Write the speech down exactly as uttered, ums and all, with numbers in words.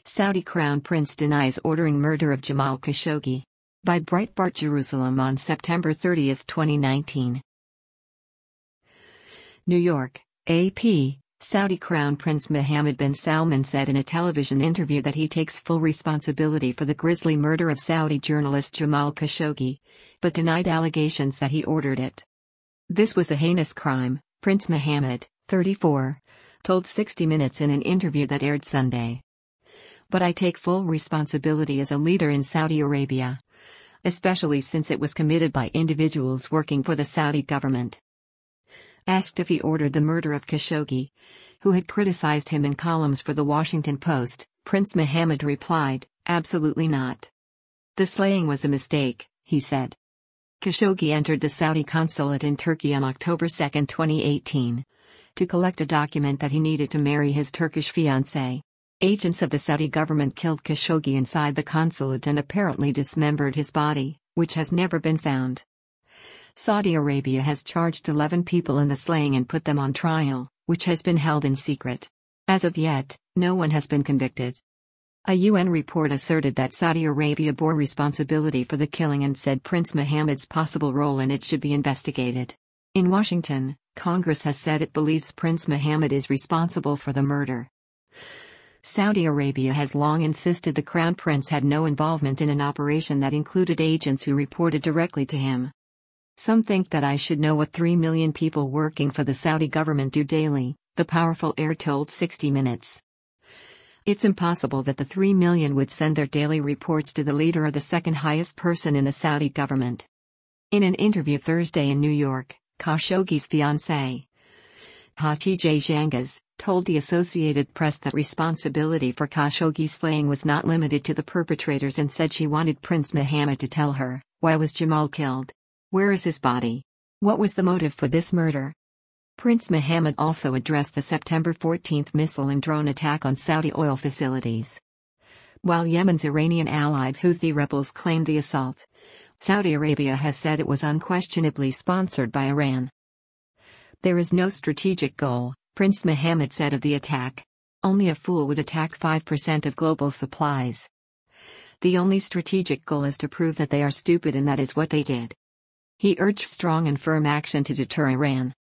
Saudi Crown Prince denies ordering murder of Jamal Khashoggi. By Breitbart Jerusalem on September thirtieth, twenty nineteen. New York, A P. Saudi Crown Prince Mohammed bin Salman said in a television interview that he takes full responsibility for the grisly murder of Saudi journalist Jamal Khashoggi, but denied allegations that he ordered it. This was a heinous crime, Prince Mohammed, thirty-four, told sixty minutes in an interview that aired Sunday. But I take full responsibility as a leader in Saudi Arabia, especially since it was committed by individuals working for the Saudi government. Asked if he ordered the murder of Khashoggi, who had criticized him in columns for The Washington Post, Prince Mohammed replied, "Absolutely not. The slaying was a mistake," he said. Khashoggi entered the Saudi consulate in Turkey on October second, twenty eighteen, to collect a document that he needed to marry his Turkish fiancée. Agents of the Saudi government killed Khashoggi inside the consulate and apparently dismembered his body, which has never been found. Saudi Arabia has charged eleven people in the slaying and put them on trial, which has been held in secret. As of yet, no one has been convicted. A U N report asserted that Saudi Arabia bore responsibility for the killing and said Prince Mohammed's possible role in it should be investigated. In Washington, Congress has said it believes Prince Mohammed is responsible for the murder. Saudi Arabia has long insisted the Crown Prince had no involvement in an operation that included agents who reported directly to him. "Some think that I should know what three million people working for the Saudi government do daily," the powerful heir told sixty minutes. "It's impossible that the three million would send their daily reports to the leader or the second highest person in the Saudi government." In an interview Thursday in New York, Khashoggi's fiancée, Hatice Cengiz, told the Associated Press that responsibility for Khashoggi's slaying was not limited to the perpetrators and said she wanted Prince Mohammed to tell her, "Why was Jamal killed? Where is his body? What was the motive for this murder?" Prince Mohammed also addressed the September fourteenth missile and drone attack on Saudi oil facilities. While Yemen's Iranian-allied Houthi rebels claimed the assault, Saudi Arabia has said it was unquestionably sponsored by Iran. "There is no strategic goal," Prince Mohammed said of the attack. "Only a fool would attack five percent of global supplies. The only strategic goal is to prove that they are stupid, and that is what they did." He urged strong and firm action to deter Iran.